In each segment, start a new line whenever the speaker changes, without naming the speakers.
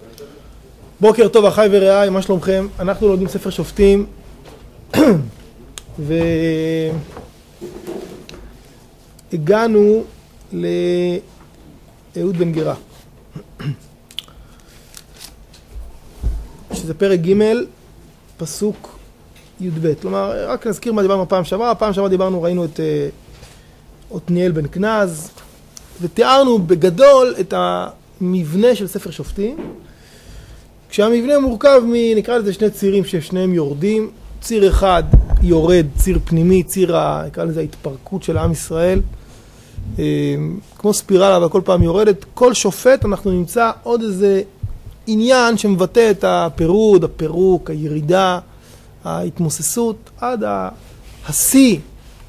בוקר טוב אחיי ורעיי, מה שלומכם? אנחנו לומדים ספר שופטים והגענו לאהוד בן גרה שזה פרק ג' פסוק י"ב. כלומר, רק נזכיר מה דיברנו פעם שעברה. פעם שעברה ראינו את עתניאל בן כנז ותיארנו בגדול את המבנה של ספר שופטים, כשהמבנה מורכב נקרא לזה שני צירים ששניהם יורדים. ציר אחד יורד, ציר פנימי, נקרא לזה ההתפרקות של עם ישראל, כמו ספירלה, אבל כל פעם יורדת. כל שופט אנחנו נמצא עוד איזה עניין שמבטא את הפירוד, הפירוק, הירידה, ההתמוססות, עד השיא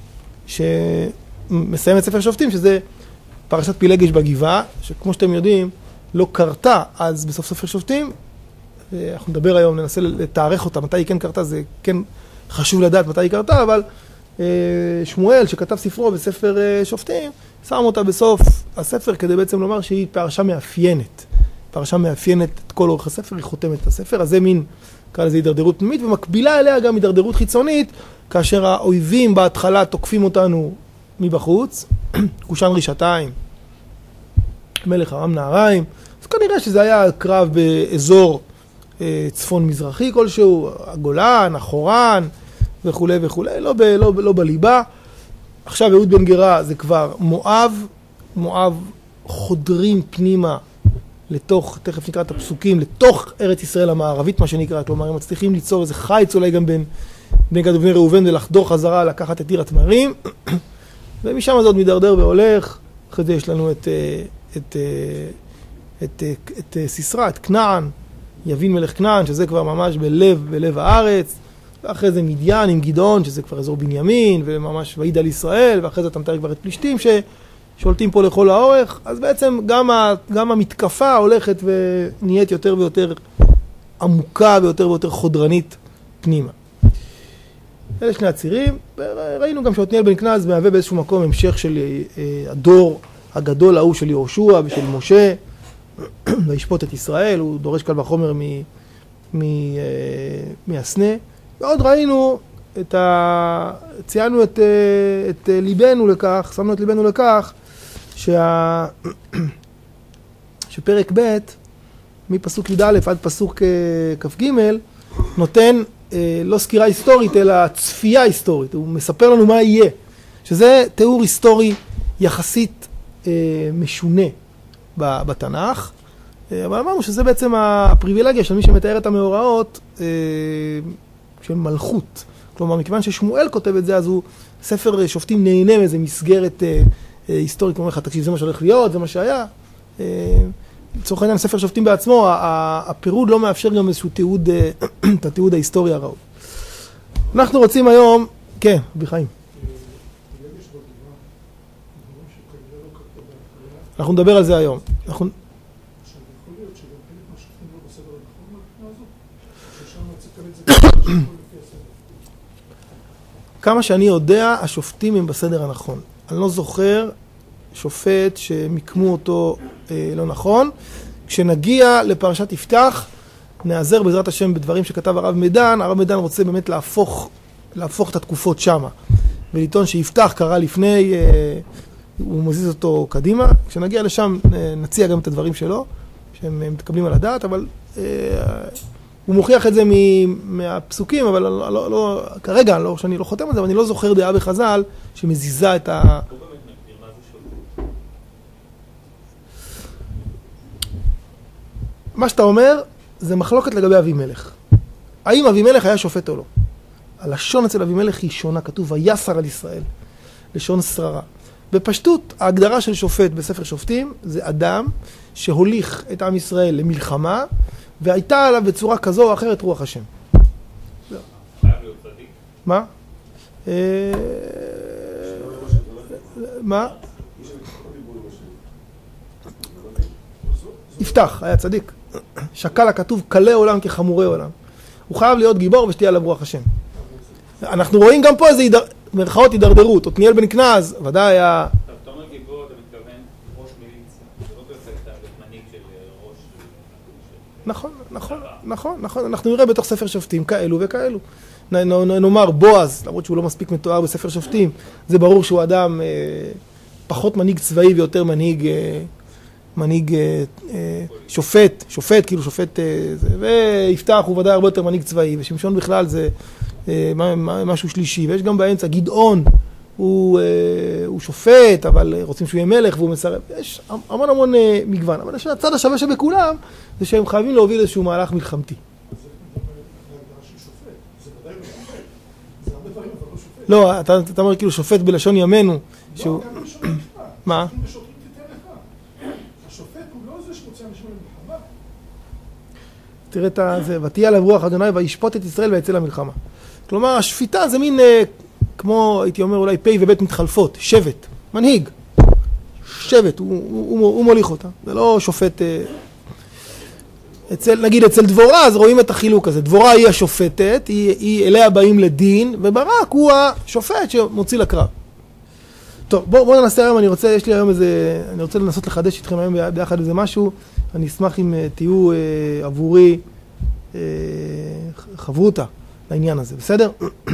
שמסיים את ספר שופטים, שזה פרשת פילגש בגבעה, שכמו שאתם יודעים לא קרתה אז בסוף ספר שופטים. אנחנו נדבר היום, ננסה לתארך אותה, מתי היא כן קרתה, זה כן חשוב לדעת מתי היא קרתה, אבל שמואל שכתב ספרו בספר שופטים, שם אותה בסוף הספר כדי בעצם לומר שהיא פרשה מאפיינת. פרשה מאפיינת את כל אורך הספר, היא חותמת את הספר, אז זה מין, קרא לזה הידרדרות פנימית, ומקבילה אליה גם הידרדרות חיצונית, כאשר האויבים בהתחלה תוקפים אותנו מבחוץ, קושן רשתיים, מלך ארם נהריים. אז כנראה שזה היה קרב באזור צפון מזרחי כלשהו, הגולן, החורן וכו' וכו', לא בליבה. עכשיו אהוד בן גרה זה כבר מואב חודרים פנימה לתוך, תכף נקרא את הפסוקים, לתוך ארץ ישראל המערבית מה שנקרא, כלומר הם מצליחים ליצור איזה חיץ אולי גם בין גד ובני ראובן ולחדור חזרה לקחת את עיר התמרים, ומשם זה עוד מדרדר והולך. אחרי זה יש לנו את סיסרא, את כנען, יבין מלך כנען, שזה כבר ממש בלב הארץ, ואחרי זה מדיין עם גדעון, שזה כבר אזור בנימין, וממש ועיד על ישראל, ואחרי זה אתה מתאר כבר את פלישתים ששולטים פה לכל האורך. אז בעצם גם המתקפה הולכת ונהיית יותר ויותר עמוקה ויותר ויותר חודרנית פנימה. אלה שני הצירים. ראינו גם שעתניאל בן כנז מהווה באיזשהו מקום המשך של הדור הגדול ההוא של יהושע ושל משה, וישפוט את ישראל. הוא דורש קל וחומר מהסנה. ועוד ראינו ציינו את ליבנו לכך, שמנו את ליבנו לכך שפרק ב' מפסוק י"א עד פסוק כ"ג נותן לא סקירה היסטורית אלא צפייה היסטורית. הוא מספר לנו מה יהיה, שזה תיאור היסטורי יחסית משונה בתנ"ך, אבל אמרנו שזה בעצם הפריבילגיה של מי שמתאר את המאורעות של מלכות. כלומר, מכיוון ששמואל כותב את זה, אז הוא ספר שופטים נהנה מאיזה מסגרת היסטורית, כמו לך, תקשיב, זה מה שהולך להיות, זה מה שהיה. לצורך העניין, ספר שופטים בעצמו, הפירוד לא מאפשר גם איזשהו תיעוד, את התיעוד ההיסטורי הראוי. אנחנו רוצים היום, כן, בחיים. אנחנו נדבר על זה היום. כמה שאני יודע, השופטים הם בסדר הנכון. אני לא זוכר שופט שמיקמו אותו לא נכון. כשנגיע לפרשת יפתח, נעזר בעזרת השם בדברים שכתב הרב מדן. הרב מדן רוצה באמת להפוך את התקופות שמה, ולטעון שיפתח קרה לפני, הוא מזיז אותו קדימה. כשנגיע לשם נציע גם את הדברים שלו, שהם מתקבלים על הדעת, אבל הוא מוכיח את זה מהפסוקים, אבל לא, כרגע שאני לא חותם על זה, אבל אני לא זוכר דעה בחז"ל שמזיזה את ה... מה שאתה אומר זה מחלוקת לגבי אבימלך. האם אבימלך היה שופט או לא? הלשון אצל אבימלך היא שונה, כתוב ויסר על ישראל, לשון שררה. בפשטות, ההגדרה של שופט בספר שופטים זה אדם שהוליך את עם ישראל למלחמה, והייתה עליו בצורה כזו או אחרת רוח השם.
חייב להיות צדיק?
מה? מה? יפתח, היה צדיק. שקל הכתוב קלה עולם כחמורי עולם. הוא חייב להיות גיבור ושתהיה עליו רוח השם. אנחנו רואים גם פה איזה מרכאות הידרדרות. עתניאל בן כנז, ודאי היה...
אתה אומר גיבור, אתה מתכוון ראש מיליציה. זה לא באמת מנהיג של ראש...
נכון, נכון, נכון, נכון. אנחנו נראה בתוך ספר שופטים כאלו וכאלו. נאמר בועז, למרות שהוא לא מספיק מתואר בספר שופטים, זה ברור שהוא אדם פחות מנהיג צבאי ויותר מנהיג שופט, כאילו שופט, ויפתח הוא ודאי הרבה יותר מנהיג צבאי, ושמשון בכלל זה משהו שלישי, ויש גם באמצע גדעון, הוא שופט, אבל רוצים שהוא יהיה מלך והוא מסרב, יש המון מגוון, אבל הצד השווה שבכולם זה שהם חייבים להוביל איזשהו מהלך מלחמתי. לא, אתה אומר כאילו שופט בלשון ימינו, שהוא... מה?
השופט הוא לא זה שרוצה אנשים למלחמה.
תראה את זה, ותהיה עליו רוח אדוני וישפוט את ישראל ויצא למלחמה. כלומר, השפיטה זה מין, כמו הייתי אומר אולי פ' וב' מתחלפות, שבט, מנהיג. שבט, הוא מוליך אותה. זה לא שופט... נגיד אצל דבורה, אז רואים את החילוק הזה. דבורה היא השופטת, היא אליה באים לדין, וברק הוא השופט שמוציא לקרב. טוב, בואו ננסה היום, אני רוצה לנסות לחדש איתכם היום ביחד איזה משהו. אני אשמח אם תהיו עבורי חברותה לעניין הזה, בסדר?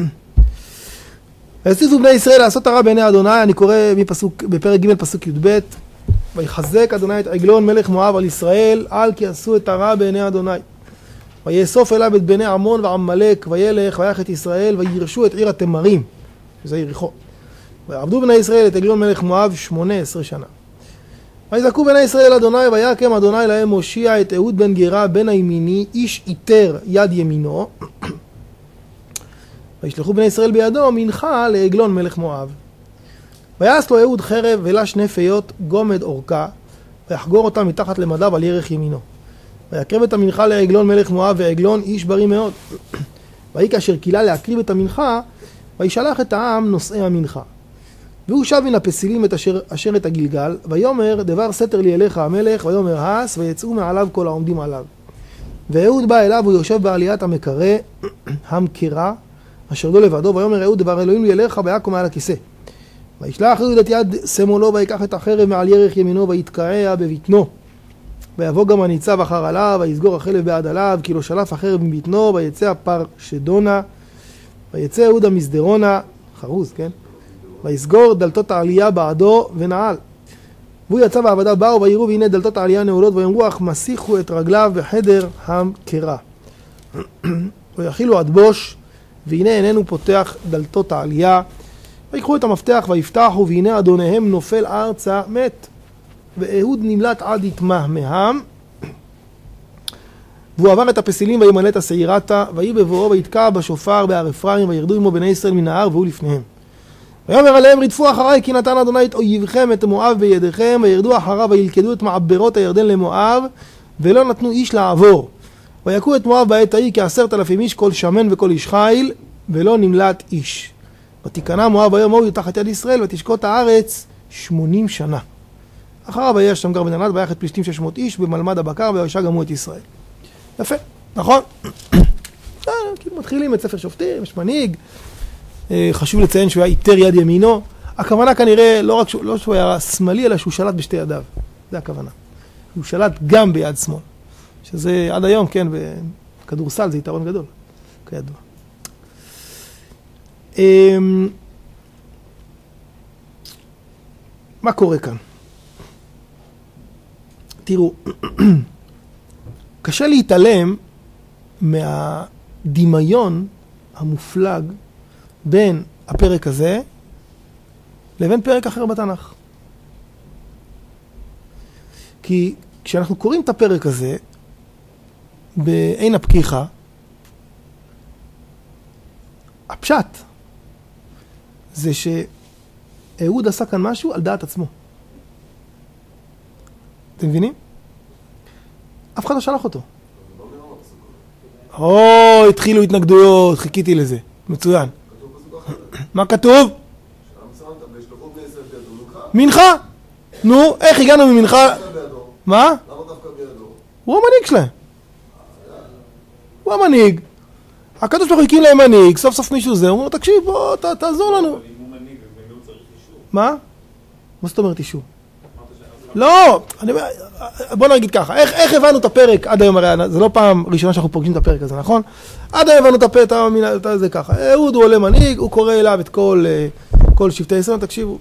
ויוסיפו בני ישראל לעשות הרע בעיני אדוני, אני קורא בפרק ג' פסוק י"ב, ויחזק אדוני את עגלון מלך מואב על ישראל, על כי עשו את הרע בעיני אדוני. ויאסוף אליו את בני עמון ועמלק, וילך ויח את ישראל, וירשו את עיר התמרים, שזה יריחו. ועבדו בני ישראל את עגלון מלך מואב 18 שנה. ויזעקו בני ישראל אל אדוני, ויקם אדוני להם מושיע את אהוד בן גרה בן הימיני, איש איתר יד ימינו. וישלחו בני ישראל בידו מנחה לעגלון מלך מואב. ויעש לו אהוד חרב ולה 2 פיות גומד אורכה, ויחגור אותה מתחת למדיו על ירך ימינו. ויקרב את המנחה לעגלון מלך מואב, ועגלון איש בריא מאוד. ויהי כאשר קילה להקריב את המנחה, וישלח את העם נושאי המנחה. והוא שב מן הפסילים את אשר את הגלגל, ויאמר דבר סתר לי אליך המלך, ויאמר הס, ויצאו מעליו כל העומדים עליו. ואהוד בא אליו, הוא יושב בעליית המקרה, המקרה, אשר לא לבדו, ויאמר אהוד דבר אלוהים לי אליך, ויקום מעל הכיסא. וישלח אהוד את יד שמאלו, ויקח את החרב מעל ירך ימינו, ויתקעע בבטנו. ויבוא גם הניצב אחר עליו, ויסגור החלב בעד עליו, כי לא שלף החרב מבטנו, ויצא הפר שדונה, ויצא אהוד המסדרונה, חרוז, כן? ויסגור דלתות העלייה בעדו ונעל. והוא יצא ועבדיו באו ויראו, והנה דלתות העלייה נעולות, ויאמרו אך מסיחו את רגליו בחדר המקרה. ויחילו עד בוש, והנה איננו פותח דלתות העלייה. ויקחו את המפתח ויפתחו, והנה אדוניהם נופל ארצה מת. ואהוד נמלט עד יתמהמהם. והוא עבר את הפסילים וימלא את השעירתה, ויהי בבואו ויתקע בשופר בהר אפרים, וירדו עמו בני ישראל מן ההר, והוא לפניהם. ויאמר עליהם רדפו אחריי, כי נתן אדוני את אויבכם את מואב בידיכם, וירדו אחריו וילכדו את מעברות הירדן למואב, ולא נתנו איש לעבור. ויכו את מואב בעת ההיא כ10,000 איש, כל שמן וכל איש חיל, ולא נמלט איש. ותיכנע מואב היום ההוא תחת יד ישראל, ותשקוט הארץ 80 שנה. אחריו היה שם גר בן ענת, ויך את פלישתים 600 איש במלמד הבקר, וישע גמו את ישראל. יפה, נכון? כאילו מתחילים את ספר שופטים, יש מנהיג, חשוב לציין שהוא היה איתר יד ימינו. הכוונה כנראה לא שהוא היה שמאלי, אלא שהוא שלט בשתי ידיו. זה הכוונה. הוא שלט גם ביד שמאל. שזה עד היום, כן, בכדורסל זה יתרון גדול, כידוע. מה קורה כאן? תראו, קשה להתעלם מהדמיון המופלג בין הפרק הזה לבין פרק אחר בתנ"ך. כי כשאנחנו קוראים את הפרק הזה בעין הפקיחה, הפשט זה שאהוד עשה כאן משהו על דעת עצמו. אתם מבינים? אף אחד לא שלח אותו. התחילו התנגדויות, חיכיתי לזה. מצוין. מה כתוב? מנחה. נו, איך הגענו ממנחה? מה?
למה דווקא בידו?
הוא המנהיג שלהם. הוא המנהיג. הקדוש ברוך הוא הקים להם מנהיג, סוף סוף מישהו זה, הוא אומר, תקשיב, בוא, תעזור לנו.
אבל אם הוא מנהיג, אז במי הוא צריך אישור?
מה? מה זאת אומרת אישור?
אמרת שאף אחד
לא, בוא נגיד ככה, איך הבנו את הפרק עד היום, הרי זה לא פעם ראשונה שאנחנו פוגשים את הפרק הזה, נכון? עד היום הבנו את הפרק הזה ככה, אהוד הוא עולה מנהיג, הוא קורא אליו את כל שבטי ישראל, תקשיבו,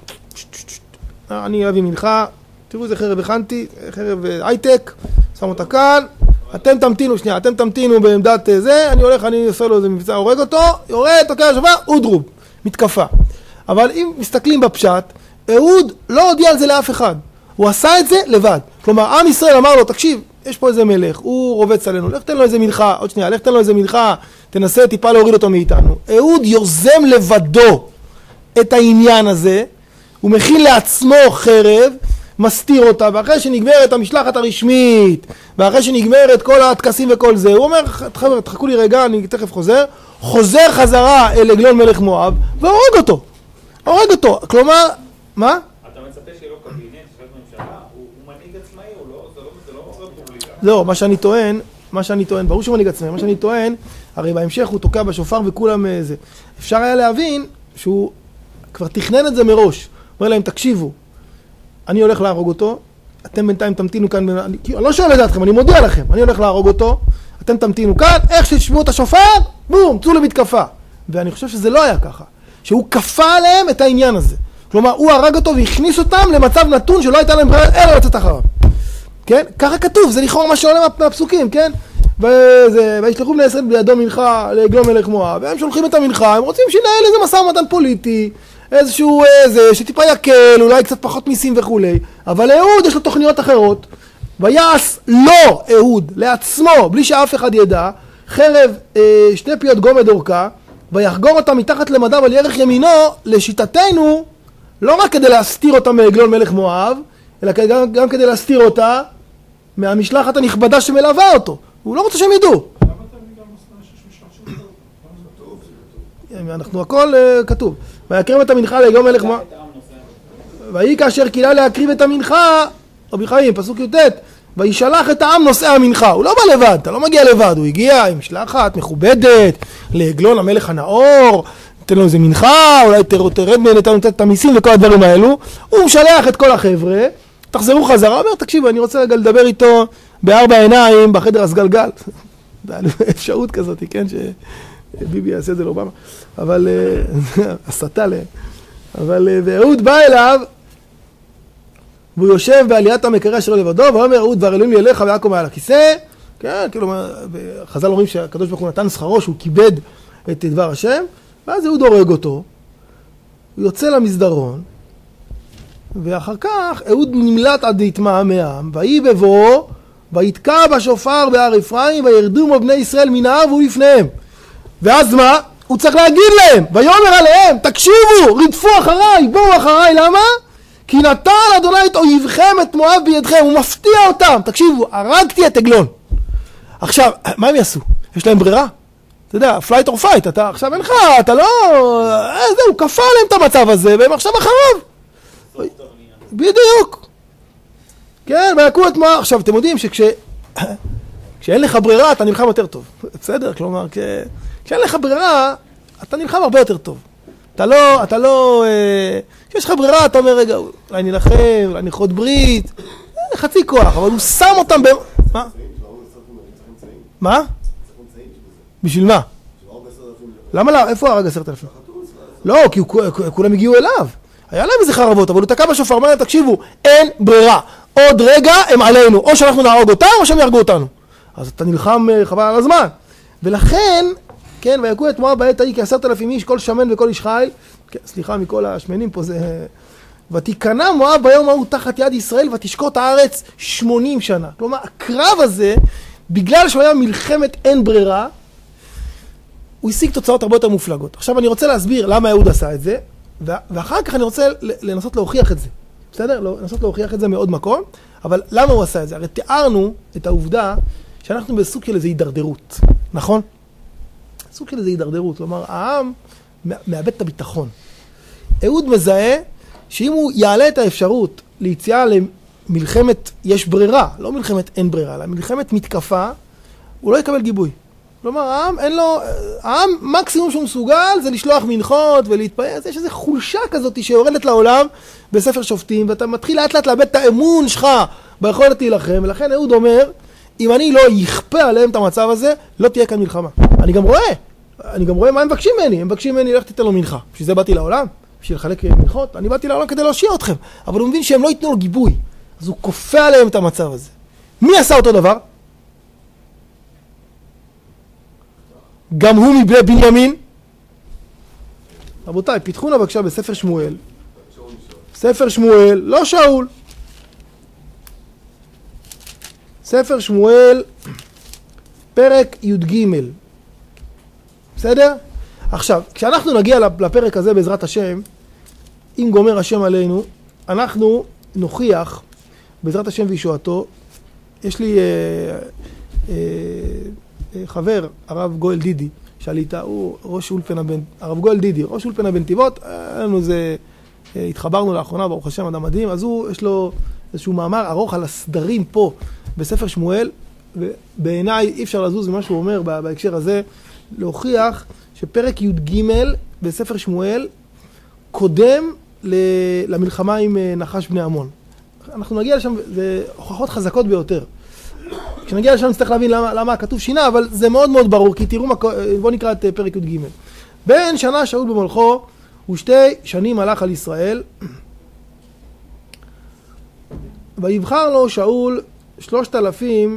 אני אביא מנחה, תראו איזה חרב הכנתי, חרב הייטק, שם אותה כאן, אתם תמתינו בעמדת זה, אני הולך, אני עושה לו איזה מבצע, הורג אותו, יורד, תוקע לשופר, אודרוב, מתקפה. אבל אם מסתכלים בפשט, אהוד לא הודיע על זה לאף אחד. הוא עשה את זה לבד. כלומר, עם ישראל אמר לו, תקשיב, יש פה איזה מלך, הוא רובץ עלינו, לך תן לו איזה מנחה, עוד שנייה, לך תן לו איזה מנחה, תנסה טיפה להוריד אותו מאיתנו. אהוד יוזם לבדו את העניין הזה, הוא מכין לעצמו חרב, מסתיר אותה, ואחרי שנגמרת המשלחת הרשמית, ואחרי שנגמרת כל הטקסים וכל זה, הוא אומר, חבר'ה, תחכו לי רגע, אני תכף חוזר חזרה אל עגלון מלך מואב, והורג אותו. כלומר, מה?
אתה מצפה שיהיה לו קבינט, שפט ממשלה, הוא מנהיג עצמאי, זה לא רפובליקה.
לא, מה שאני טוען, ברור שהוא מנהיג עצמאי, מה שאני טוען, הרי בהמשך הוא תוקע בשופר וכולם זה. אפשר היה להבין שהוא כבר תכנן את זה מראש. אומר להם, תקשיבו, אני הולך להרוג אותו, אתם בינתיים תמתינו כאן, אני לא שואל את דעתכם, אני מודיע לכם, אני הולך להרוג אותו, אתם תמתינו כאן, איך שתשמעו את השופר, בום, צאו למתקפה. ואני חושב שזה לא היה ככה, שהוא כפה עליהם את העניין הזה. כלומר, הוא הרג אותו והכניס אותם למצב נתון שלא הייתה להם ברירה, אלא לצאת אחריו. כן? ככה כתוב, זה לכאורה מה שעולה מהפסוקים, כן? וישלחו בני ישראל בידו מנחה לעגלון מלך מואב, והם שולחים את המנחה, הם רוצים שינהל איזה משא ומתן פוליטי, איזשהו שטיפה יקל, אולי קצת פחות מיסים וכולי, אבל אהוד יש לו תוכניות אחרות, ויעש לו אהוד לעצמו, בלי שאף אחד ידע, חרב 2 פיות גומד אורכה, ויחגור אותה מתחת למדיו על ירך ימינו, לשיטתנו, לא רק כדי להסתיר אותה מעגלון מלך מואב, אלא גם כדי להסתיר אותה מהמשלחת הנכבדה שמלווה אותו. הוא לא רוצה שהם ידעו.
למה אתה מביא גם מסנה שיש משלחת?
אנחנו הכל כתוב. ויקרב את המנחה לעגלון מלך מואב. ויהי כאשר קילה להקריב את המנחה, רבי חיים, פסוק י"ט, וישלח את העם נושאי המנחה. הוא לא בא לבד, אתה לא מגיע לבד, הוא הגיע עם משלחת מכובדת, לעגלון המלך הנאור, תן לו איזה מנחה, אולי תרד נתנו את המיסים וכל הדברים האלו. הוא משלח את כל החבר'ה, תחזרו חזרה, אומר, תקשיבו, אני רוצה רגע לדבר איתו בארבע עיניים בחדר הסגלגל. אפשרות כזאת, כן, שביבי יעשה את זה לאובמה. אבל, הסתה להם. אבל, ואהוד בא אליו, והוא יושב בעליית המקרא שלו לבדו, ואומר, אהוד דבר אלוהים לי אליך ויקום מעל הכיסא. כן, כאילו, חז"ל אומרים שהקדוש ברוך הוא נתן שכרו, שהוא כיבד את דבר השם, ואז אהוד הורג אותו, הוא יוצא למסדרון, ואחר כך אהוד נמלט עד יתמהמה מהעם, ויהי בבואו, ויתקע בשופר בהר אפרים, וירדו בו בני ישראל מן ההר והוא לפניהם. ואז מה? הוא צריך להגיד להם, ויאמר עליהם, תקשיבו, רדפו אחריי, בואו אחריי, למה? כי נטל אדוני את אויבכם את מואב בידכם, הוא מפתיע אותם, תקשיבו, הרגתי את עגלון. עכשיו, מה הם יעשו? יש להם ברירה? אתה יודע, פלייט או פייט, אתה עכשיו אין לך, אתה לא... הוא כפה עליהם את המצב הזה, והם עכשיו אחריו. בדיוק. כן, ויקעו את מואב. עכשיו, אתם יודעים כשאין לך ברירה, אתה נלחם יותר טוב. בסדר? כלומר, כשאין לך ברירה, אתה נלחם הרבה יותר טוב. אתה לא... כשיש לך ברירה, אתה אומר, רגע, אולי נלחם, אולי נכרות ברית, חצי כוח, אבל הוא שם אותם ב... מה? מה? בשביל מה? למה לא? איפה הרג 10,000? לא, כי כולם הגיעו אליו. היה להם איזה חרבות, אבל הוא תקע בשופר, אמר להם, תקשיבו, אין ברירה. עוד רגע הם עלינו, או שאנחנו נהרוג אותם, או שהם יהרגו אותנו. אז אתה נלחם חבל על הזמן. ולכן, כן, ויקעו את מואב בעת ההיא כ10,000 איש, כל שמן וכל איש חיל. סליחה מכל השמנים פה, זה... ותיכנע מואב ביום ההוא תחת יד ישראל, ותשקוט הארץ 80 שנה. כלומר, הקרב הזה, בגלל שהוא היה מלחמת אין ברירה, הוא השיג תוצאות הרבה יותר מופלגות. עכשיו אני רוצה להסביר למה אהוד עשה את זה, ואחר כך אני רוצה לנסות להוכיח את זה. בסדר? לנסות להוכיח את זה מעוד מקום, אבל למה הוא עשה את זה? הרי תיארנו את העובדה שאנחנו בסוג של איזו הידרדרות, נכון? סוג של איזו הידרדרות, כלומר, העם מאבד את הביטחון. אהוד מזהה שאם הוא יעלה את האפשרות ליציאה למלחמת יש ברירה, לא מלחמת אין ברירה, אלא מלחמת מתקפה, הוא לא יקבל גיבוי. כלומר, העם אין לו, העם מקסימום שהוא מסוגל זה לשלוח מנחות ולהתפייס, יש איזו חולשה כזאת שיורדת לעולם בספר שופטים, ואתה מתחיל לאט לאט לאבד את האמון שלך ביכולת להילחם, ולכן אהוד אומר, אם אני לא יכפה עליהם את המצב הזה, לא תהיה כאן מלחמה. אני גם רואה מה הם מבקשים ממני, הם מבקשים ממני, לך תיתן לו מנחה. בשביל זה באתי לעולם, בשביל לחלק מנחות, אני באתי לעולם כדי להושיע אתכם, אבל הוא מבין שהם לא ייתנו לו גיבוי, אז הוא כופה עליהם את המצב הזה. מי עשה אותו דבר? גם הוא מבני בנימין. רבותיי, פיתחונה בבקשה בספר שמואל. ספר שמואל, לא שאול. ספר שמואל, פרק י"ג. בסדר? עכשיו, כשאנחנו נגיע לפרק הזה בעזרת השם, אם גומר השם עלינו, אנחנו נוכיח בעזרת השם וישועתו. יש לי חבר, הרב גואל דידי, שליטה, הוא ראש אולפן הרב גואל דידי, ראש אולפן הבנתיבות, לנו זה, התחברנו לאחרונה, ברוך השם, אדם מדהים, אז הוא, יש לו איזשהו מאמר ארוך על הסדרים פה בספר שמואל, ובעיניי אי אפשר לזוז ממה שהוא אומר בהקשר הזה, להוכיח שפרק י"ג בספר שמואל קודם למלחמה עם נחש בני עמון. אנחנו נגיע לשם, זה הוכחות חזקות ביותר. כשנגיע לשם נצטרך להבין למה הכתוב שינה, אבל זה מאוד מאוד ברור, כי תראו, בואו נקרא את פרק י"ג. בין שנה שאול במולכו, ו2 שנים הלך על ישראל, ויבחר לו שאול 3,000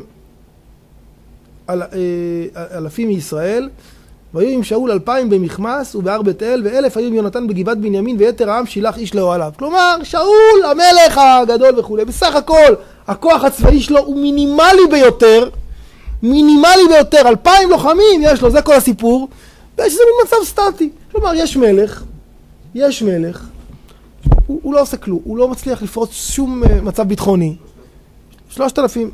אלפים מישראל, והיו עם שאול 2,000 במחמס ובהר בית אל, ו1,000 היו עם יונתן בגבעת בנימין, ויתר העם שילח איש לאוהליו. כלומר, שאול המלך הגדול וכו'. בסך הכל, הכוח הצבאי שלו הוא מינימלי ביותר, 2,000 לוחמים יש לו, זה כל הסיפור, ויש איזה מצב סטטי. כלומר, יש מלך, הוא לא עושה כלום, הוא לא מצליח לפרוץ שום מצב ביטחוני. 3,000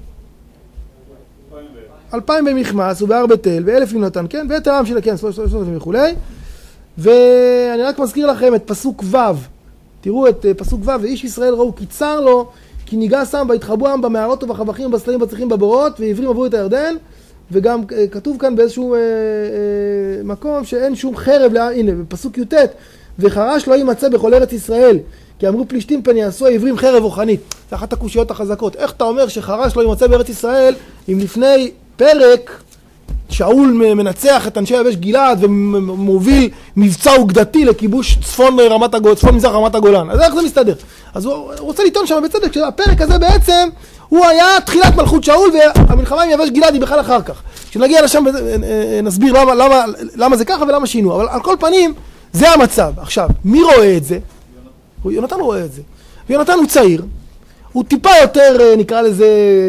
2,000 במחמס ובהר בית אל, ו1,000 יונתן, כן? ויתר העם שלה, כן, 3,000 וכו'. ואני רק מזכיר לכם את פסוק ו', תראו את פסוק ו', ואיש ישראל ראו כי צר לו, כי ניגע שם והתחבאו העם במערות ובחבכים ובסלעים ובצריחים בבורות, ועברים עברו את הירדן, וגם כתוב כאן באיזשהו מקום שאין שום חרב, הנה, בפסוק י"ט, וחרש לא יימצא בכל ארץ ישראל, כי אמרו פלישתים פן יעשו העברים חרב רוחנית. זה אחת הקושיות החזקות. איך אתה אומר שחרש לא יימצא בארץ ישראל, אם לפני פרק שאול מנצח את אנשי יבש גלעד ומוביל מבצע אוגדתי לכיבוש צפון מזרח רמת הגולן? אז איך זה מסתדר? אז הוא רוצה לטעון שם בצדק שהפרק הזה בעצם הוא היה תחילת מלכות שאול, והמלחמה עם יבש גלעד היא בכלל אחר כך. כשנגיע לשם נסביר למה זה ככה ולמה שינו, אבל על כל פנים זה המצב. עכשיו, מי רואה את זה? יונתן לא רואה את זה. ויונתן הוא צעיר, הוא טיפה יותר נקרא לזה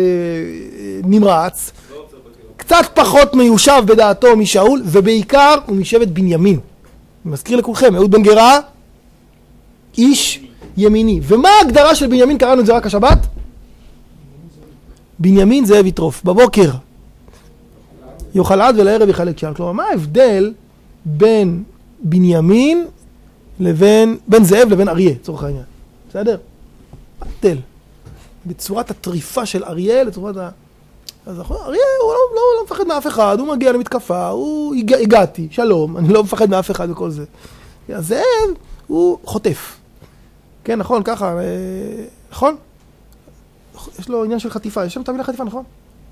נמרץ, קצת פחות מיושב בדעתו משאול, ובעיקר הוא משבט בנימין. אני מזכיר לכולכם, אהוד בן גרא, איש ימיני. ומה ההגדרה של בנימין? קראנו את זה רק השבת? בנימין זאב יטרוף. בבוקר יאכל עד ולערב יחלק שער. כלומר, מה ההבדל בין בנימין בין זאב לבין אריה, צורך העניין? בסדר? מה ההבדל? בצורת הטריפה של אריה לצורת אז אריה הוא לא מפחד מאף אחד, הוא מגיע למתקפה, הוא הגעתי, שלום, אני לא מפחד מאף אחד וכל זה. הזאב הוא חוטף. כן, נכון, ככה, נכון? יש לו עניין של חטיפה, יש שם את המילה חטיפה, נכון?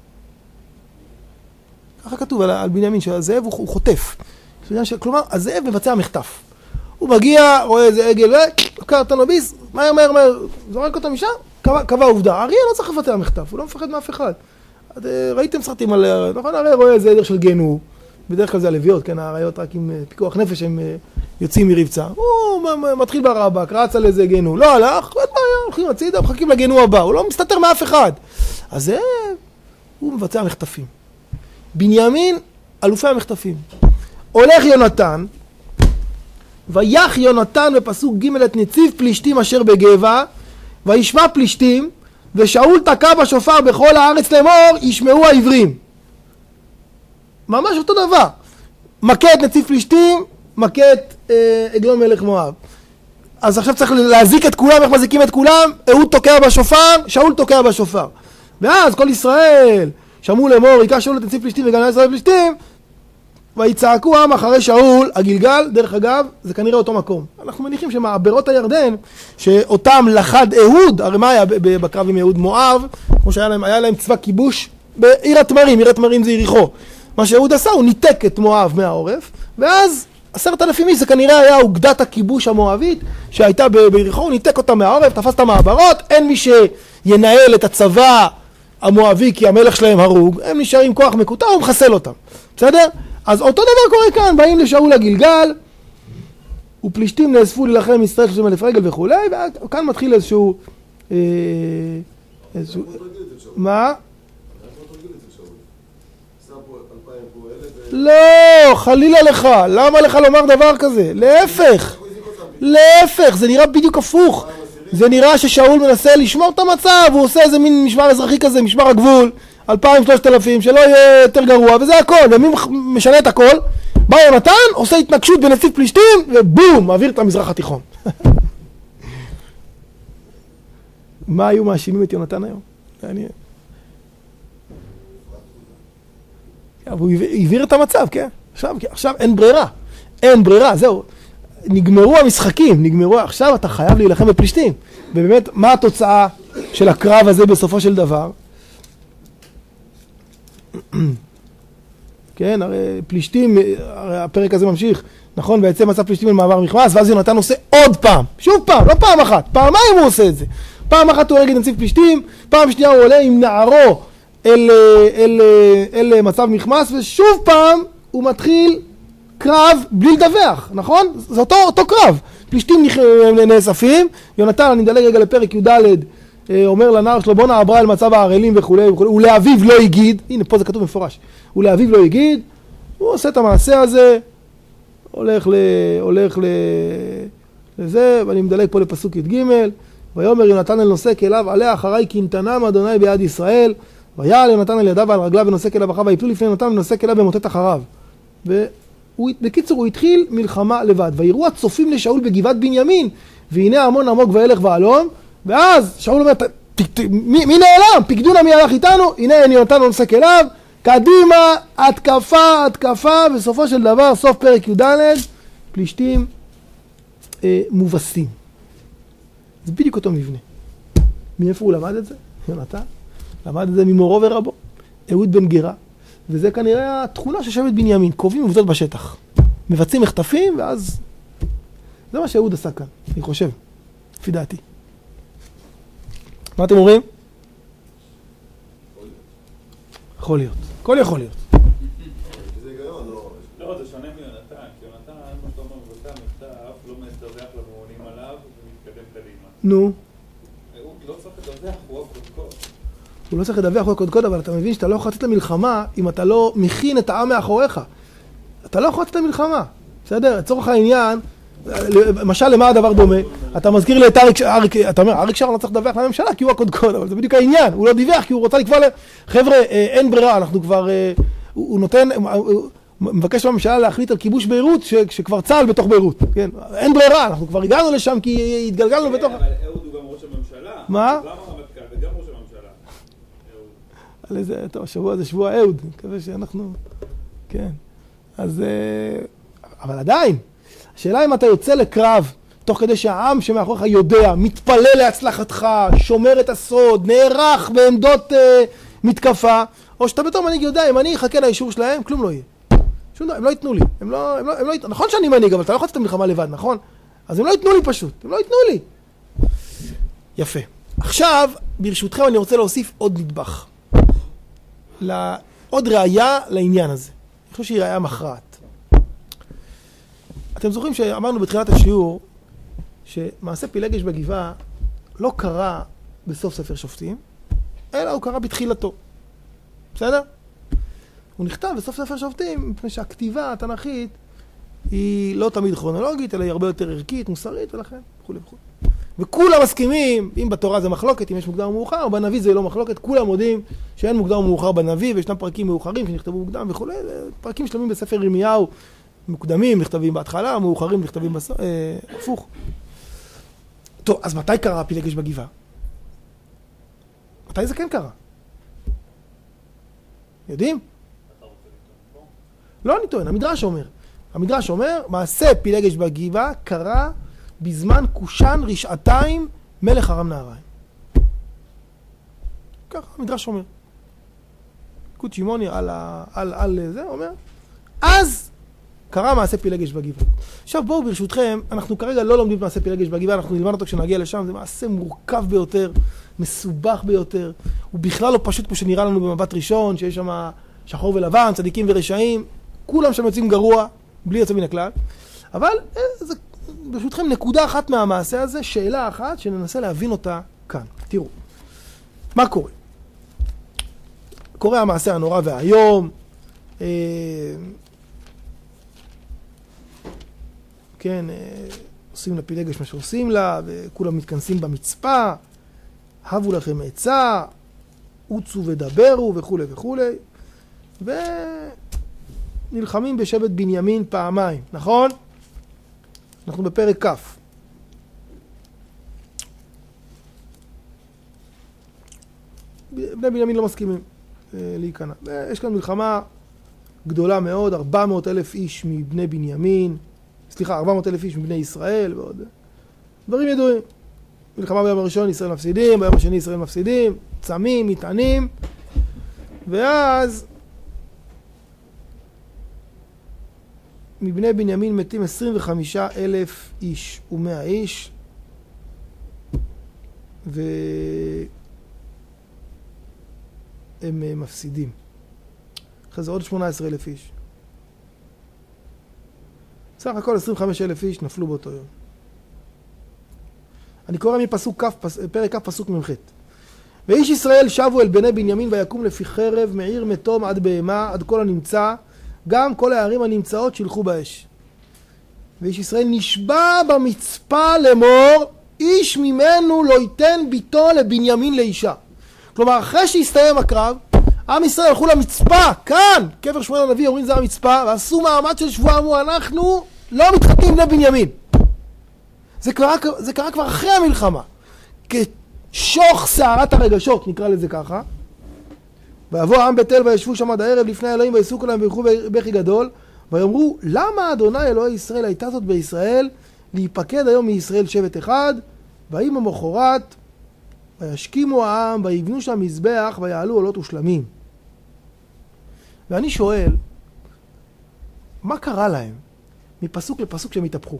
ככה כתוב על בנימין, שהזאב הוא חוטף. כלומר, הזאב מבצע מחטף. הוא מגיע, רואה איזה עגל, נותן לו ביס, מהר, זורק אותו משם, קבע עובדה. אריה לא צריך לבצע מחטף, הוא לא מפחד מאף אחד. ראיתם סרטים על, נכון, הרי רואה איזה עדר של גנו, בדרך כלל זה הלוויות, כן, האריות רק עם פיקוח נפש, הם יוצאים מרבצה. הוא מתחיל ברבק, רץ על איזה גנו, לא הלך, הולכים הצידה, מחכים לגנו הבא, הוא לא מסתתר מאף אחד. אז זה, הוא מבצע מחטפים. בנימין, אלופי המחטפים. הולך יונתן, ויח יונתן בפסוק ג' את נציב פלישתים אשר בגבע, וישמע פלישתים, ושאול תקע בשופר בכל הארץ לאמור, ישמעו העברים. ממש אותו דבר. מכה את נציב פלישתים, מכה את עגלון מלך מואב. אז עכשיו צריך להזיק את כולם, איך מזיקים את כולם? אהוד תוקע בשופר, שאול תוקע בשופר. ואז כל ישראל שמעו לאמור, יקע שאול את נציב פלישתים וגנה ישראל פלישתים, ויצעקו העם אחרי שאול, הגלגל, דרך אגב, זה כנראה אותו מקום. אנחנו מניחים שמעברות הירדן, שאותם לחד אהוד, הרי מה היה בקרב עם אהוד? מואב, כמו שהיה להם צבא כיבוש בעיר התמרים, עיר התמרים זה יריחו. מה שאהוד עשה, הוא ניתק את מואב מהעורף, ואז 10,000 איש, זה כנראה היה אוגדת הכיבוש המואבית, שהייתה ביריחו, הוא ניתק אותה מהעורף, תפס את המעברות, אין מי שינהל את הצבא המואבי, כי המלך שלהם הרוג, הם נשארים כוח מקוטר, הוא מחסל אותם. בסדר? אז אותו דבר קורה כאן, באים לשאול הגלגל, ופלישתים נאספו להילחם עם ישראל 30,000 רגל וכולי, וכאן מתחיל איזשהו... מה? לא, חלילה לך, למה לך לומר דבר כזה? להפך, להפך, זה נראה בדיוק הפוך. זה נראה ששאול מנסה לשמור את המצב, הוא עושה איזה מין משמר אזרחי כזה, משמר הגבול, 2,000-3,000, שלא יהיה יותר גרוע, וזה הכל, ומי משנה את הכל? בא יונתן, עושה התנגשות בנציב פלישתים, ובום, מעביר את המזרח התיכון. מה היו מאשימים את יונתן היום? הוא העביר את המצב, כן? עכשיו אין ברירה, אין ברירה, זהו. נגמרו המשחקים, נגמרו, עכשיו אתה חייב להילחם בפלישתים. ובאמת, מה התוצאה של הקרב הזה בסופו של דבר? כן, הרי פלישתים, הרי הפרק הזה ממשיך, נכון? ויצא מצב פלישתים אל מעבר מכמס, ואז יונתן עושה עוד פעם, שוב פעם, לא פעם אחת, פעמיים הוא עושה את זה. פעם אחת הוא הורג את נציב פלישתים, פעם שנייה הוא עולה עם נערו אל מצב מכמס, ושוב פעם הוא מתחיל קרב בלי לדווח, נכון? זה אותו קרב. פלישתים נאספים, יונתן, אני מדלג רגע לפרק י"ד, אומר לנער שלו, בוא נעברה אל מצב הערלים וכו' וכו', ולאביו לא יגיד, הנה פה זה כתוב מפורש, ולאביו לא יגיד, הוא עושה את המעשה הזה, הולך לזה, ואני מדלג פה לפסוק י"ג, ויאמר יונתן אל נוסק אליו, עלה אחריי כי נתנם אדוני ביד ישראל, ויעל יונתן אל ידיו ועל רגליו ונוסק אליו אחריו, ויפלו לפני יונתן ונוסק אליו במוטט אחריו. בקיצור, הוא התחיל מלחמה לבד, ויראו הצופים לשאול בגבעת בנימין, והנה המון עמוק וילך ועלום, ואז שאול אומר, מי נעלם? פיקדו נא מי הלך איתנו, הנה יונתן נוסק אליו, קדימה, התקפה, בסופו של דבר, סוף פרק י"ד, פלישתים מובסים. זה בדיוק אותו מבנה. מאיפה הוא למד את זה? יונתן? למד את זה ממורו ורבו, אהוד בן גרה. וזה כנראה התכונה של שבט בנימין, קובעים עובדות בשטח. מבצעים מחטפים, ואז... זה מה שאהוד עשה כאן, אני חושב, לפי דעתי. מה אתם אומרים? יכול להיות. הכל יכול להיות.
לא, זה שונה מיונתן, כי יונתן, מה שאתה אומר, מבצע מחטף, לא מדווח לממונים עליו, ומתקדם קדימה.
נו.
הוא לא צריך לדווח, הוא הקודקוד.
הוא לא צריך לדווח, הוא הקודקוד, אבל אתה מבין שאתה לא יכול לצאת למלחמה אם אתה לא מכין את העם מאחוריך. אתה לא יכול לצאת למלחמה. בסדר? לצורך העניין, למשל למה הדבר דומה? אתה מזכיר לי את אתה אומר, אריק שרון לא צריך לדווח לממשלה כי הוא הקודקוד, אבל זה בדיוק העניין. הוא לא דיווח כי הוא רוצה לקבוע חבר'ה, אין ברירה, אנחנו כבר, הוא נותן, הוא מבקש בממשלה להחליט על כיבוש ביירות שכבר צה"ל בתוך ביירות. כן? אין ברירה, אנחנו כבר הגענו לשם כי התגלגלנו בתוך...
אבל אהוד הוא גם ראש הממשלה.
מה?
למה הרמטכ"ל וגם ראש הממשלה?
על איזה, טוב, השבוע זה שבוע אהוד, אני מקווה שאנחנו, כן, אז, אבל עדיין, השאלה אם אתה יוצא לקרב, תוך כדי שהעם שמאחוריך יודע, מתפלל להצלחתך, שומר את הסוד, נערך בעמדות מתקפה, או שאתה בתור מנהיג יודע, אם אני אחכה לאישור שלהם, כלום לא יהיה. שום דבר, הם לא ייתנו לי, נכון שאני מנהיג, אבל אתה לא יכול לצאת למלחמה לבד, נכון? אז הם לא ייתנו לי פשוט, הם לא ייתנו לי. יפה. עכשיו, ברשותכם אני רוצה להוסיף עוד נדבך. עוד ראייה לעניין הזה. אני חושב שהיא ראייה מכרעת. אתם זוכרים שאמרנו בתחילת השיעור שמעשה פילגש בגבעה לא קרה בסוף ספר שופטים, אלא הוא קרה בתחילתו. בסדר? הוא נכתב בסוף ספר שופטים, מפני שהכתיבה התנ"כית היא לא תמיד כרונולוגית, אלא היא הרבה יותר ערכית, מוסרית, ולכן וכו' וכו'. וכולם מסכימים, אם בתורה זה מחלוקת, אם יש מוקדם או מאוחר, או בנביא זה לא מחלוקת, כולם מודים שאין מוקדם או מאוחר בנביא, וישנם פרקים מאוחרים שנכתבו מוקדם וכו'. פרקים שלמים בספר ירמיהו, מוקדמים נכתבים בהתחלה, מאוחרים נכתבים הפוך. טוב, אז מתי קרה הפילגש בגבעה? מתי זה כן קרה? יודעים? לא אני טוען, המדרש אומר, מעשה פילגש בגבעה קרה בזמן קושן רשעתיים מלך ארם נהריים. ככה המדרש אומר. קוד שמעוני על זה אומר, אז קרה מעשה פילגש בגבעה. עכשיו בואו ברשותכם, אנחנו כרגע לא לומדים את מעשה פילגש בגבעה, אנחנו נלמד אותו כשנגיע לשם, זה מעשה מורכב ביותר, מסובך ביותר, הוא בכלל לא פשוט כמו שנראה לנו במבט ראשון, שיש שם שחור ולבן, צדיקים ורשעים, כולם שם יוצאים גרוע, בלי יוצא מן הכלל, אבל זה ברשותכם נקודה אחת מהמעשה הזה, שאלה אחת שננסה להבין אותה כאן. תראו, מה קורה? קורה המעשה הנורא והיום, כן, עושים לפילגש מה שעושים לה, וכולם מתכנסים במצפה, הבו לכם עצה, עוצו ודברו וכו' וכו', ונלחמים בשבט בנימין פעמיים, נכון? אנחנו בפרק כ'. בני בנימין לא מסכימים להיכנע. יש כאן מלחמה גדולה מאוד, 400,000 איש מבני בנימין, 400,000 איש מבני ישראל ועוד דברים ידועים. מלחמה ביום הראשון ישראל מפסידים, ביום השני ישראל מפסידים, צמים, מטענים, ואז מבני בנימין מתים 25,000 איש ו100 איש, והם מפסידים. אחרי זה עוד 18,000 איש. סך הכל 25,000 איש נפלו באותו יום. אני קורא מפסוק פרק כ' פסוק ממ"ח. ואיש ישראל שבו אל בני בנימין ויקום לפי חרב מעיר מתום עד בהמה עד כל הנמצא, גם כל הערים הנמצאות שילחו באש. ואיש ישראל נשבע במצפה לאמור, איש ממנו לא ייתן ביתו לבנימין לאישה. כלומר, אחרי שהסתיים הקרב, עם ישראל הלכו למצפה, כאן, קבר שמואל הנביא, אומרים זה המצפה, ועשו מעמד של שבועה, אמרו, אנחנו לא מתחתנים בני בנימין. זה קרה כבר אחרי המלחמה. כשוך סערת הרגשות, נקרא לזה ככה. ויבוא העם בית אל וישבו שם עד הערב לפני אלוהים ויסוקו להם וילכו בכי גדול, ויאמרו, למה אדוני אלוהי ישראל הייתה זאת בישראל, להיפקד היום מישראל שבט אחד, ויהי במחרת, וישכימו העם, ויבנו שם מזבח, ויעלו עולות ושלמים. ואני שואל, מה קרה להם מפסוק לפסוק שהם התהפכו?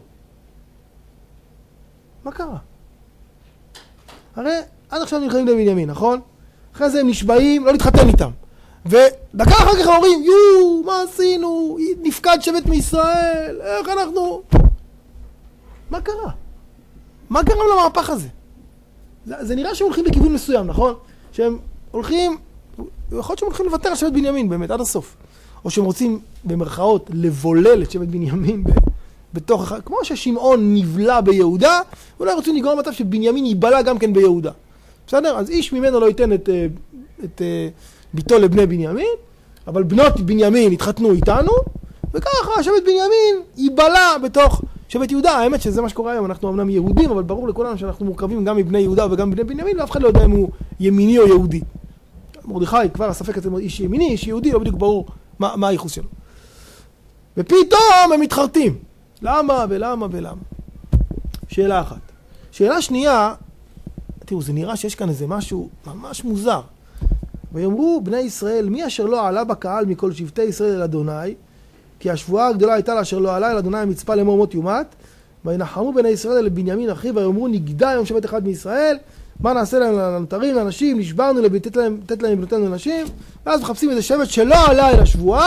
מה קרה? הרי עד עכשיו נלחמים לבנימין, נכון? אחרי זה הם נשבעים, לא להתחתן איתם. ודקה אחר כך הם אומרים, מה עשינו? נפקד שבט מישראל, איך אנחנו? מה קרה? מה גרם למהפך הזה? זה נראה שהם הולכים בכיוון מסוים, נכון? שהם הולכים, יכול להיות שהם הולכים לוותר על שבט בנימין באמת, עד הסוף. או שהם רוצים במרכאות לבולל את שבט בנימין בתוך אחד, כמו ששמעון נבלה ביהודה, אולי רוצים לגרום מצב שבנימין ייבלה גם כן ביהודה. בסדר? אז איש ממנו לא ייתן את ביתו לבני בנימין, אבל בנות בנימין התחתנו איתנו, וככה שבט בנימין ייבלה בתוך שבט יהודה. האמת שזה מה שקורה היום, אנחנו אמנם יהודים, אבל ברור לכולנו שאנחנו מורכבים גם מבני יהודה וגם מבני בנימין, ואף אחד לא יודע אם הוא ימיני או יהודי. מרדכי כבר הספק אצל איש ימיני, איש יהודי, לא בדיוק ברור מה הייחוס שלו. ופתאום הם מתחרטים. למה ולמה ולמה? שאלה אחת. שאלה שנייה, תראו, זה נראה שיש כאן איזה משהו ממש מוזר. ויאמרו בני ישראל, מי אשר לא עלה בקהל מכל שבטי ישראל אל אדוני, כי השבועה הגדולה הייתה לאשר לא עלה אל אדוני המצפה לאמור מות יומת, וינחמו בני ישראל אל בנימין אחיו, ויאמרו נגדע היום שבט אחד מישראל, מה נעשה להם לנתרים, לאנשים, נשברנו לתת להם בנותינו לנשים, ואז מחפשים איזה שבט שלא עלה אל השבועה,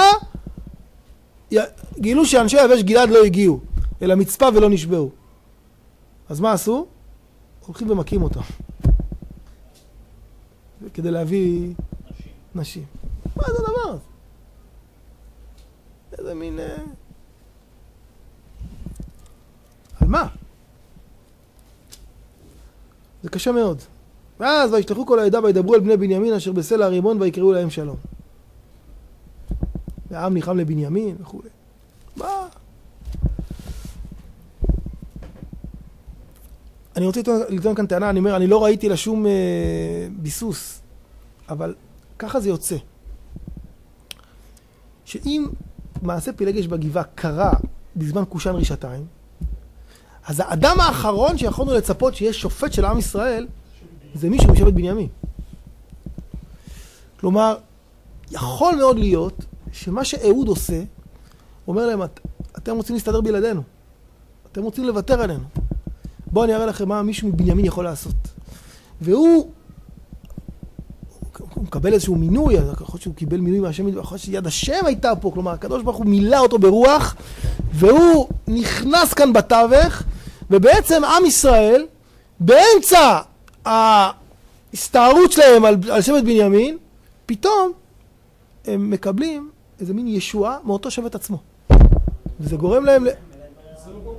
גילו שאנשי יבש גלעד לא הגיעו אל המצפה ולא נשבעו. אז מה עשו? הולכים ומכים אותם. כדי להביא נשים. מה זה הדבר הזה? איזה מין... על מה? זה קשה מאוד. ואז וישלחו כל העדה וידברו אל בני בנימין אשר בסלע הרימון ויקראו להם שלום. והעם ניחם לבנימין וכו'. מה? אני רוצה לטעון כאן טענה, אני אומר, אני לא ראיתי לה שום ביסוס, אבל ככה זה יוצא. שאם מעשה פילגש בגבעה קרה בזמן קושן רשעתיים, אז האדם האחרון שיכולנו לצפות שיהיה שופט של עם ישראל, זה מישהו משבט בנימין. כלומר, יכול מאוד להיות שמה שאהוד עושה, הוא אומר להם, אתם רוצים להסתדר בלעדינו, אתם רוצים לוותר עלינו. בואו אני אראה לכם מה מישהו מבנימין יכול לעשות. והוא מקבל איזשהו מינוי, יכול להיות שהוא קיבל מינוי מהשם, יכול להיות שיד השם הייתה פה, כלומר, הקדוש ברוך הוא מילא אותו ברוח, והוא נכנס כאן בתווך, ובעצם עם ישראל, באמצע ההסתערות שלהם על שבט בנימין, פתאום הם מקבלים איזה מין ישועה מאותו שבט עצמו. וזה גורם להם
זה לא גורם.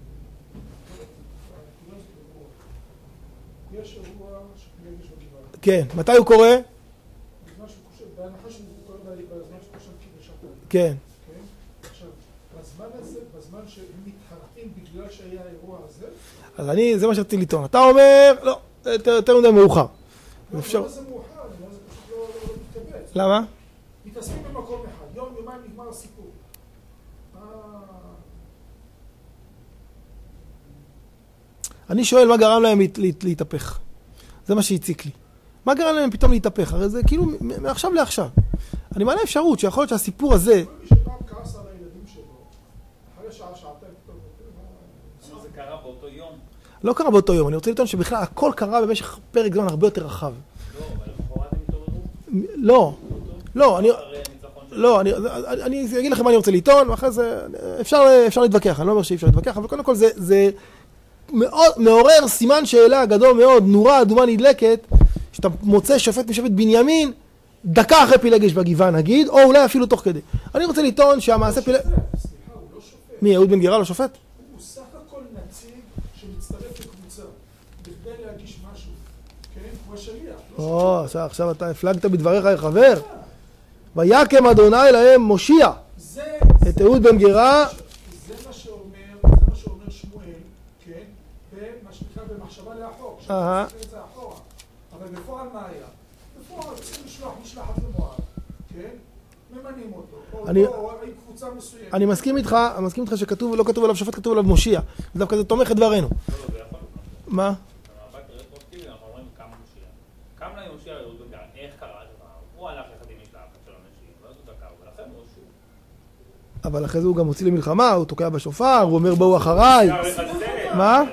יש אירוע שפילגש בגבעה.
כן, מתי הוא קורה?
בהנחה שהוא קורה בזמן שקושן רשעתיים.
כן.
עכשיו, בזמן הזה, בזמן שהם מתחרטים בגלל שהיה האירוע הזה,
אז זה מה שרציתי לטעון. אתה אומר, לא, יותר מדי מאוחר.
לא זה מאוחר, זה פשוט לא מתקבל.
למה?
מתעסקים במקום אחד, יום, יומיים נגמר הסיפור.
אני שואל מה גרם להם להתהפך. זה מה שהציק לי. מה גרם להם פתאום להתהפך? הרי זה כאילו מעכשיו לעכשיו. אני מעלה אפשרות שיכול להיות שהסיפור הזה...
מי שפעם כעס על הילדים שלו, אחרי שעה, שעתיים, פתאום...
זה קרה באותו יום.
לא קרה באותו יום. אני רוצה לטעון שבכלל הכל קרה במשך פרק זמן הרבה יותר רחב.
לא, אבל למחרת הם התעוררו?
לא, אני אגיד לכם מה אני רוצה לטעון, ואחרי זה אפשר להתווכח. אני לא אומר שאי אפשר להתווכח, אבל קודם כל זה מאוד מעורר סימן שאלה גדול מאוד, נורה אדומה נדלקת, שאתה מוצא שופט משבט בנימין דקה אחרי פילגש בגבעה נגיד, או אולי אפילו תוך כדי. אני רוצה לטעון שהמעשה פילגש...
סליחה, הוא לא שופט.
מי, אהוד בן גרה לא שופט?
הוא סך הכל נציג שמצטרף לקבוצה, בכדי להגיש משהו. כן? הוא השליח.
עכשיו אתה הפלגת בדבריך, חבר. ויקם אדוני להם מושיע את אהוד בן גרה.
זה מה שאומר שמואל, כן? במה שנקרא במחשבה לאחור. את זה אחורה. אבל בפועל מה היה? בפועל צריכים לשלוח משלחת למואב, כן? ממנים אותו. או עם קבוצה מסוימת.
אני מסכים איתך שכתוב, לא כתוב עליו שופט, כתוב עליו מושיע. ודווקא זה תומך את דברינו. מה?
במאבק רטרוספקטיבי אנחנו אומרים כמה מושיע. כמה להם מושיע לאהוד בן גרה? איך קרה הדבר? הוא הלך יחד עם משלחת של אנשים, ואז הוא תקע, ולכן הוא מושיע.
אבל אחרי זה הוא גם מוציא למלחמה, הוא תוקע בשופר, הוא אומר בואו אחריי. מה?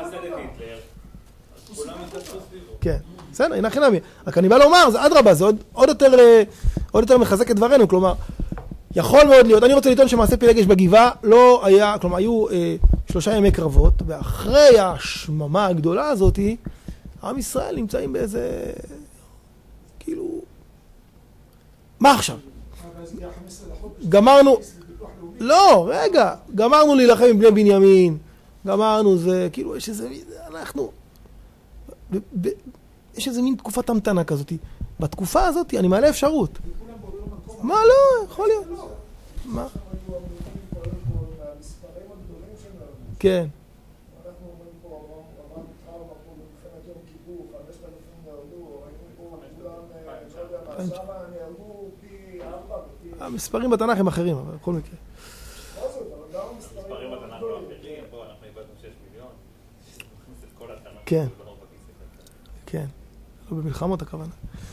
כן, בסדר, הנה חינמי. רק אני בא לומר, זה אדרבה, זה עוד יותר מחזק את דברינו, כלומר, יכול מאוד להיות, אני רוצה לטעון שמעשה פילגש בגבעה לא היה, כלומר, היו 3 ימי קרבות, ואחרי השממה הגדולה הזאת, עם ישראל נמצאים באיזה, כאילו, מה עכשיו? גמרנו, לא, רגע, גמרנו להילחם עם בני בנימין, גמרנו, זה, כאילו, יש איזה, אנחנו, יש איזה מין תקופת המתנה כזאת. בתקופה הזאת אני מעלה אפשרות. מה לא? יכול להיות. מה? כן.
אנחנו אומרים פה, אמרנו התחלנו פה במלחמת יום כיפור, 5,000 נהרגו, היינו פה כולם, לא יודע מה, שמה נהרגו פי 4 ופי...
המספרים בתנ"ך הם אחרים, אבל בכל מקרה.
לא זאת, אבל גם
המספרים בתנ"ך לא אחרים, בואו, אנחנו איבדנו 6 מיליון. נכניס את כל התנ"ך.
כן. כן. לא במלחמות הכוונה.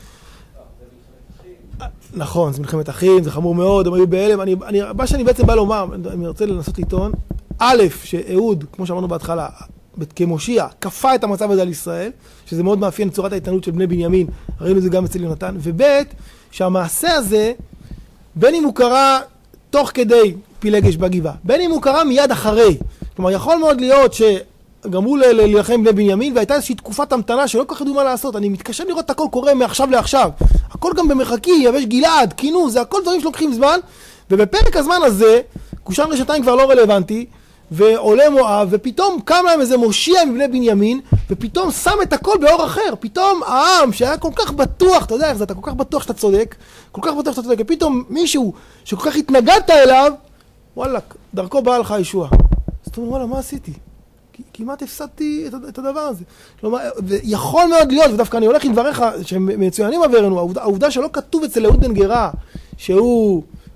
נכון, זה מלחמת אחים, זה חמור מאוד, הם היו בהלם. מה שאני בעצם בא לומר, אני רוצה לנסות לטעון, א', שאהוד, כמו שאמרנו בהתחלה, כמושיע, כפה את המצב הזה על ישראל, שזה מאוד מאפיין צורת ההתנהלות של בני בנימין, ראינו את זה גם אצל יונתן, וב', שהמעשה הזה, בין אם הוא קרה תוך כדי פילגש בגבעה, בין אם הוא קרה מיד אחרי, כלומר, יכול מאוד להיות שגמרו להילחם בני בנימין, והייתה איזושהי תקופת המתנה שלא כל כך ידעו מה לעשות, אני מתקשה לראות את הכל קורה מעכשיו לעכשיו, הכל גם במרחקים, יבש גלעד, כינוס, זה הכל דברים שלוקחים זמן, ובפרק הזמן הזה, קושן רשעתיים כבר לא רלוונטי, ועולה מואב, ופתאום קם להם איזה מושיע מבני בנימין, ופתאום שם את הכל באור אחר, פתאום העם שהיה כל כך בטוח, אתה יודע איך זה, אתה כל כך בטוח שאתה צודק, כל כך בטוח שאתה צודק, ופתאום מישהו שכל כך התנגדת אליו, וואלה, דרכו באה לך הישועה. אז אתה אומר, וואלה, מה עשיתי? כמעט הפסדתי את הדבר הזה. כלומר, יכול מאוד להיות, ודווקא אני הולך עם דבריך שהם מצוינים עברנו, העובדה שלא כתוב אצל אהוד בן גרה, שהוא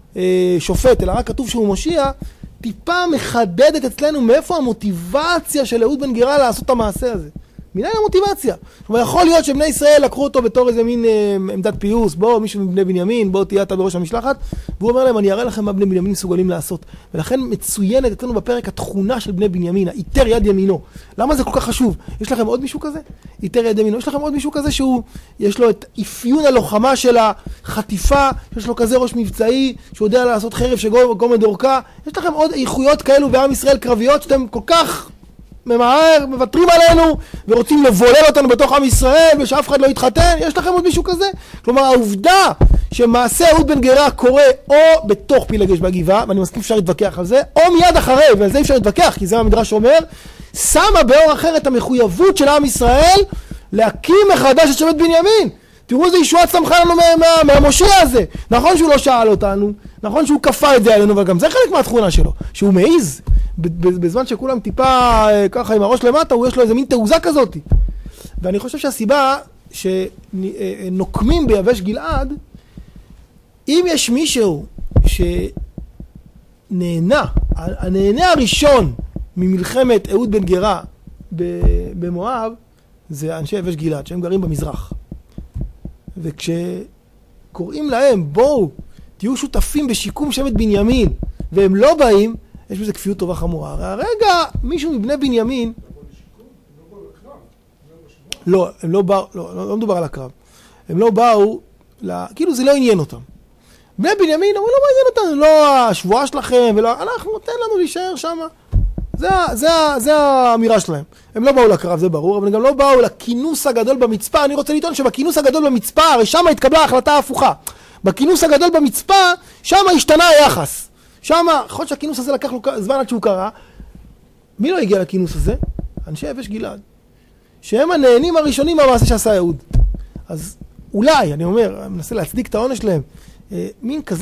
שופט, אלא רק כתוב שהוא מושיע, טיפה מחדדת אצלנו מאיפה המוטיבציה של אהוד בן גרה לעשות את המעשה הזה. מנין המוטיבציה? אבל יכול להיות שבני ישראל לקחו אותו בתור איזה מין עמדת פיוס, בוא מישהו מבני בנימין, בוא תהיה אתה בראש המשלחת, והוא אומר להם, אני אראה לכם מה בני בנימין מסוגלים לעשות. ולכן מצוינת אצלנו בפרק התכונה של בני בנימין, איתר יד ימינו. למה זה כל כך חשוב? יש לכם עוד מישהו כזה? איתר יד ימינו. יש לכם עוד מישהו כזה שהוא, יש לו את אפיון הלוחמה של החטיפה, יש לו כזה ראש מבצעי, שהוא יודע לעשות חרב שגומד אורכה. יש לכם עוד איכויות כאלו בעם ישראל קרביות שאתם כל כך ממהר, מוותרים עלינו ורוצים לבולל אותנו בתוך עם ישראל ושאף אחד לא יתחתן. יש לכם עוד מישהו כזה? כלומר, העובדה שמעשה אהוד בן גרה קורה או בתוך פילגש בגבעה, ואני מסכים אפשר להתווכח על זה, או מיד אחרי, ועל זה אפשר להתווכח, כי זה המדרש אומר, שמה באור אחר את המחויבות של עם ישראל להקים מחדש את שבט בנימין. תראו איזה ישועה צמחה לנו מהמושיע הזה. נכון שהוא לא שאל אותנו, נכון שהוא כפה את זה עלינו, אבל גם זה חלק מהתכונה שלו, שהוא מעיז. בזמן שכולם טיפה ככה עם הראש למטה, הוא יש לו איזה מין תעוזה כזאת. ואני חושב שהסיבה שנוקמים ביבש גלעד, אם יש מישהו שנהנה, הנהנה הראשון ממלחמת אהוד בן גרה במואב, זה אנשי יבש גלעד, שהם גרים במזרח. וכשקוראים להם, בואו, תהיו שותפים בשיקום שבט בנימין, והם לא באים, יש בזה כפיות טובה חמורה. הרי הרגע, מישהו מבני בנימין... לא, הם לא באו, לא מדובר על הקרב. הם לא באו, כאילו זה לא עניין אותם. בני בנימין, אבל לא מעניין אותנו, לא השבועה שלכם, ולא, אנחנו נותן לנו להישאר שם. זה האמירה שלהם. הם לא באו לקרב, זה ברור, אבל הם גם לא באו לכינוס הגדול במצפה. אני רוצה לטעון שבכינוס הגדול במצפה, הרי שם התקבלה ההחלטה ההפוכה. בכינוס הגדול במצפה, שם השתנה היחס. שם, יכול להיות שהכינוס הזה לקח לו זמן עד שהוא קרה. מי לא הגיע לכינוס הזה? אנשי יבש גלעד. שהם הנהנים הראשונים מהמעשה שעשה יהוד. אז אולי, אני אומר, אני מנסה להצדיק את העונש שלהם, מין כזה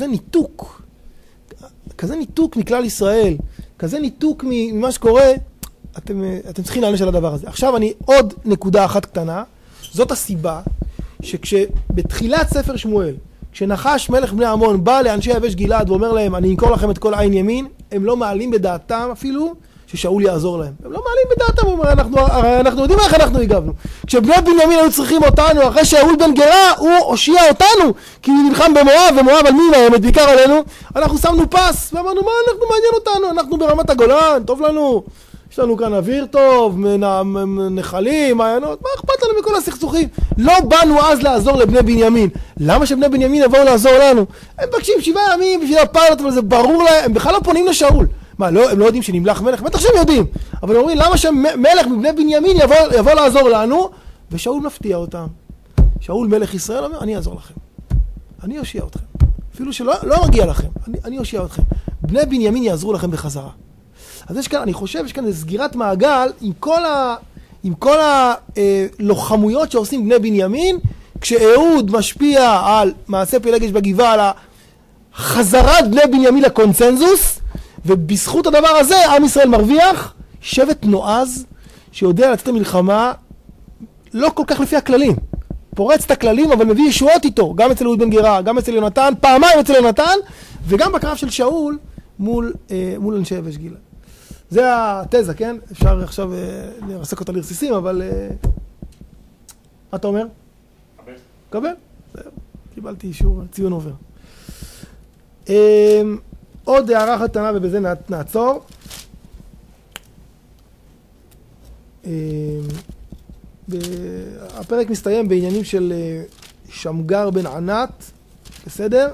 ניתוק מכלל ישראל, כזה ניתוק ממה שקורה, אתם צריכים לענש על הדבר הזה. עכשיו עוד נקודה אחת קטנה, זאת הסיבה שכשבתחילת ספר שמואל, כשנחש מלך בני עמון בא לאנשי יבש גלעד ואומר להם, אני אנקור לכם את כל עין ימין, הם לא מעלים בדעתם אפילו ששאול יעזור להם. הם לא מעלים בדעתם, הוא אומר, אנחנו יודעים איך אנחנו הגבנו. כשבני בנימין היו צריכים אותנו, אחרי שאהוד בן גרה, הוא הושיע אותנו, כי הוא נלחם במואב, ומואב על מי מאיימת, בעיקר עלינו, אנחנו שמנו פס, ואמרנו, מה אנחנו מעניין אותנו? אנחנו ברמת הגולן, טוב לנו, יש לנו כאן אוויר טוב, נחלים, מעיינות, מה אכפת לנו מכל הסכסוכים? לא באנו אז לעזור לבני בנימין. למה שבני בנימין יבואו לעזור לנו? הם מבקשים 7 ימים בשביל הפיילוט, אבל זה ברור להם, הם בכלל לא פונים לשאול. מה, הם לא יודעים שנמלך מלך? בטח שהם יודעים. אבל הם אומרים, למה שמלך מבני בנימין יבוא לעזור לנו? ושאול מפתיע אותם. שאול מלך ישראל אומר, אני אעזור לכם. אני אושיע אתכם. אפילו שלא מגיע לכם. אני אושיע אתכם. בני בנימין יעזרו לכם בחזרה. אז יש כאן, אני חושב, יש כאן איזו סגירת מעגל עם כל הלוחמויות שעושים בני בנימין, כשאהוד משפיע על מעשה פילגש בגבעה, על חזרת בני בנימין לקונצנזוס, ובזכות הדבר הזה עם ישראל מרוויח שבט נועז שיודע לצאת המלחמה לא כל כך לפי הכללים, פורץ את הכללים אבל מביא ישועות איתו, גם אצל אהוד בן גרה, גם אצל יונתן, פעמיים אצל יונתן, וגם בקרב של שאול מול אנשי יבש גלעד. זה התזה, כן? אפשר עכשיו לרסק אותה לרסיסים, אבל מה אתה אומר? קבל. קיבלתי אישור, ציון עובר. עוד הערה אחת קטנה ובזה נעצור. הפרק מסתיים בעניינים של שמגר בן ענת, בסדר?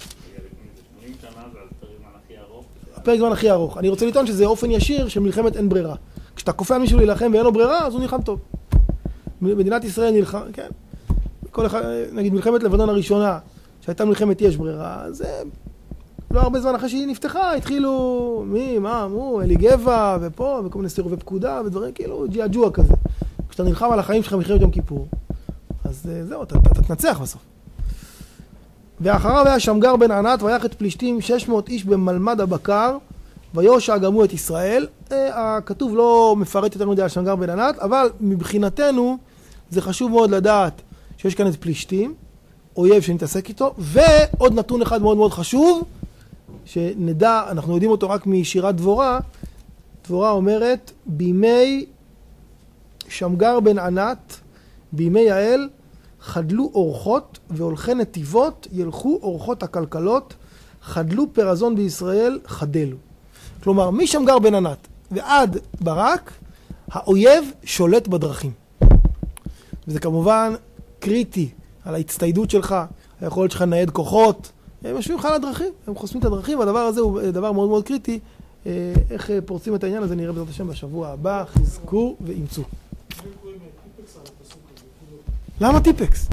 הפרק זמן הכי ארוך. אני רוצה לטעון שזה אופן ישיר של מלחמת אין ברירה. כשאתה כופה מישהו להילחם ואין לו ברירה, אז הוא נלחם טוב. מדינת ישראל נלחם, כן. כל אחד, נגיד מלחמת לבנון הראשונה, שהייתה מלחמת יש ברירה, אז לא הרבה זמן אחרי שהיא נפתחה, התחילו, אלי גבע ופה, וכל מיני סירובי פקודה ודברים, כאילו ג'יאג'וע כזה. כשאתה נלחם על החיים שלך מלחמת יום כיפור, אז זהו, אתה תנצח בסוף. ואחריו היה שמגר בן ענת, ויח את פלישתים 600 איש במלמד הבקר, ויושע גם הוא את ישראל. הכתוב לא מפרט יותר מדי על שמגר בן ענת, אבל מבחינתנו זה חשוב מאוד לדעת שיש כאן את פלישתים, אויב שנתעסק איתו, ועוד נתון אחד מאוד מאוד חשוב, שנדע, אנחנו יודעים אותו רק משירת דבורה, דבורה אומרת, בימי שמגר בן ענת, בימי יעל, חדלו אורחות והולכי נתיבות, ילכו אורחות הכלכלות, חדלו פרזון בישראל, חדלו. כלומר, משמגר בן ענת ועד ברק, האויב שולט בדרכים. וזה כמובן קריטי על ההצטיידות שלך, היכולת שלך לנייד כוחות, הם יושבים לך על הדרכים, הם חוסמים את הדרכים, והדבר הזה הוא דבר מאוד מאוד קריטי. איך פורצים את העניין הזה נראה בעזרת השם בשבוע הבא, חזקו ואימצו. למה טיפקס?